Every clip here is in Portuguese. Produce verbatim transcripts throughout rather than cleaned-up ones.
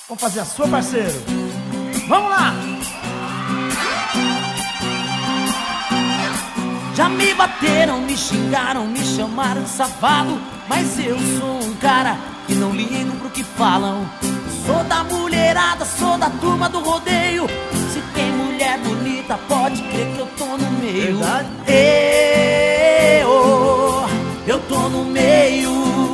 Vamos fazer a sua, parceiro. Vamos lá! Já me bateram, me xingaram, me chamaram de safado, mas eu sou um cara que não ligo pro que falam. Sou da mulherada, sou da turma do rodeio. Se tem mulher bonita, pode crer que eu tô no meio. Verdade? Eu, eu tô no meio.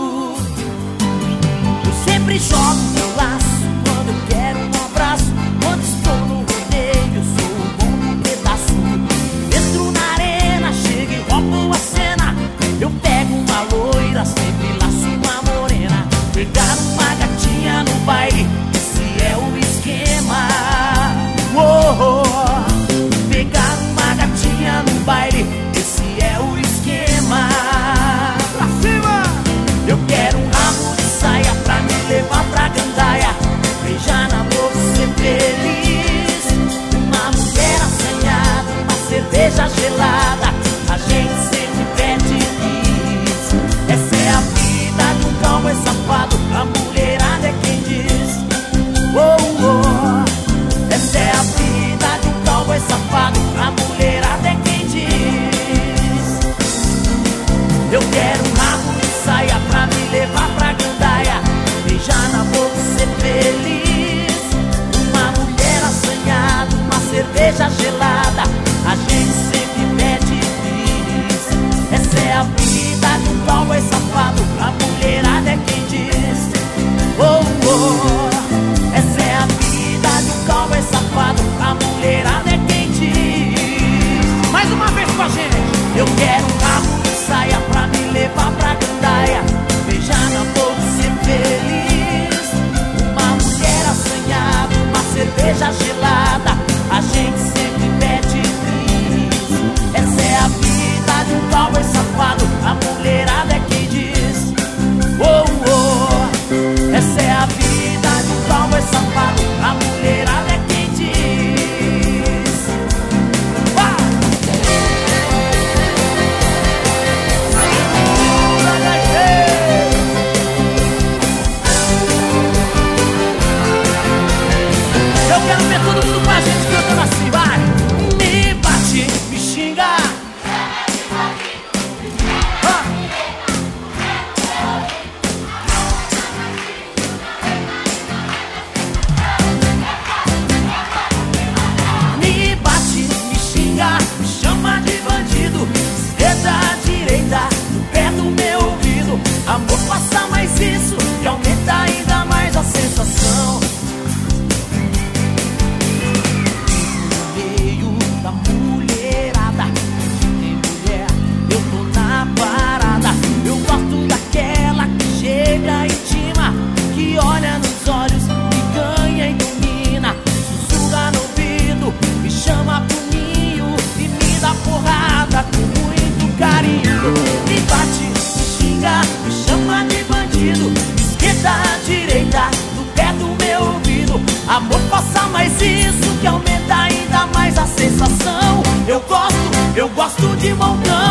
Eu sempre jogo meu laço quando eu quero um abraço. Quando estou no rodeio, eu sou o bom do pedaço. Entro na arena, chego e roubo a cena. Eu pego uma loira, sempre laço uma morena. Pegar uma gatinha no baile, esse é o esquema. Oh, oh. Pegar uma gatinha no baile, esse é o esquema. Pra cima! Eu quero um ramo de saia pra me levar pra gandaia, beijar na boca e ser feliz. Uma mulher assanhada, uma cerveja gelada, a gente sempre pede bis. Essa é a vida de um cowboy safado, a mulherada é quem diz. Oh, oh. Essa é a vida de um cowboy safado, a mulherada é quem diz. Eu quero um ramo de saia pra me levar pra gandaia, beijar na boca e ser feliz. Uma mulher assanhada, uma cerveja gelada, a gente sempre pede bis. Essa é a vida de um cowboy safado, a mulherada é quem diz. Oh, oh. Essa é a vida de um cowboy safado, a mulherada é quem diz. Mais uma vez com a gente! Eu quero um rabo de saia pra me levar pra gandaia, beijar na boca e ser feliz. Uma mulher assanhada, uma cerveja gelada, a gente sempre pede bis. Essa é a vida de um cowboy safado, a mulherada é quem diz. Oh, oh. Essa é a vida de um cowboy safado, a mulherada é quem diz. Ah! Eu quero ver todo mundo com a gente cantando assim, vai! Me bate, me xinga. Ah! Me bate, me xinga, me chama de bandido. Esquerda, direita, no pé do meu ouvido. Amor, faça mais isso, que aumenta ainda mais a sensação. No meio da mulherada, tem mulher, eu tô na parada. Eu gosto daquela que chega intima, que olha nos olhos, me ganha e domina. Sussurra no ouvido, me chama pro ninho e me dá porrada com muito carinho. Me bate, me xinga, me chama de bandido. Esquerda, direita, no pé do meu ouvido. Amor, faça mais isso, que aumenta ainda mais a sensação. Eu gosto, eu gosto de montão.